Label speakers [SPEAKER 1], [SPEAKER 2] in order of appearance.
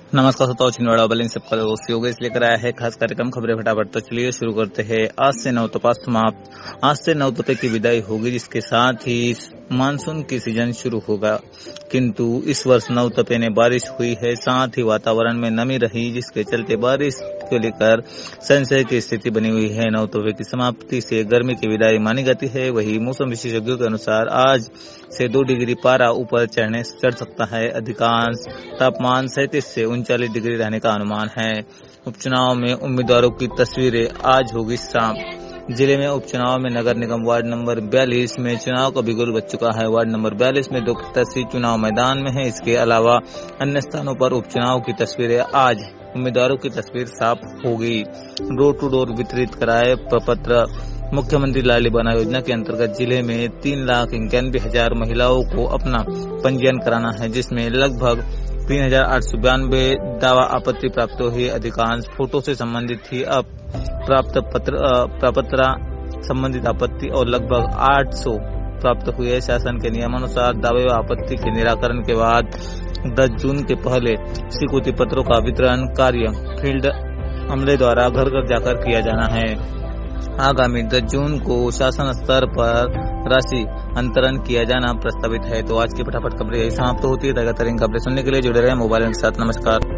[SPEAKER 1] नमस्कार श्रोताओं, छिंदवाड़ा बलिन सबका दोस्त योगेश लेकर आया है खास कार्यक्रम खबरें फटाफट। तो चलिए शुरू करते हैं। आज से नवतपा समाप्त। आज से नवतपे की विदाई होगी, जिसके साथ ही मानसून की सीजन शुरू होगा। किंतु इस वर्ष नवतपे में बारिश हुई है, साथ ही वातावरण में नमी रही, जिसके चलते बारिश को लेकर संशय की स्थिति बनी हुई है। नवतपे की समाप्ति से गर्मी की विदाई मानी जाती है। वही मौसम विशेषज्ञों के अनुसार आज से 2 डिग्री पारा ऊपर चढ़ सकता है। अधिकांश तापमान 37 से 39 डिग्री रहने का अनुमान है। उपचुनाव में उम्मीदवारों की तस्वीरें आज होगी शाम। जिले में उपचुनाव में नगर निगम वार्ड नंबर 42 में चुनाव का बिगुल बज चुका है। वार्ड नंबर 42 में 2 प्रत्याशी चुनाव मैदान में है। इसके अलावा अन्य स्थानों पर उपचुनाव की तस्वीरें आज उम्मीदवारों की तस्वीर साफ होगी। डोर टू डोर वितरित कराए प्रपत्र। मुख्यमंत्री लाडली बहना योजना के अंतर्गत जिले में 3,91,000 महिलाओं को अपना पंजीयन कराना है, जिसमें लगभग 3,892 दावा आपत्ति प्राप्त हुई। अधिकांश फोटो से संबंधित थी। अब प्राप्त प्रपत्र संबंधित आपत्ति और लगभग 800 प्राप्त हुए है। शासन के नियमानुसार दावे व आपत्ति के निराकरण के बाद 10 जून के पहले स्वीकृति पत्रों का वितरण कार्य फील्ड अमले द्वारा घर घर जाकर किया जाना है। आगामी 10 जून को शासन स्तर पर राशि अंतरण किया जाना प्रस्तावित है। तो आज की फटाफट खबरें यही समाप्त होती है। लगातार इन खबरें सुनने के लिए जुड़े रहे मोबाइल के साथ। नमस्कार।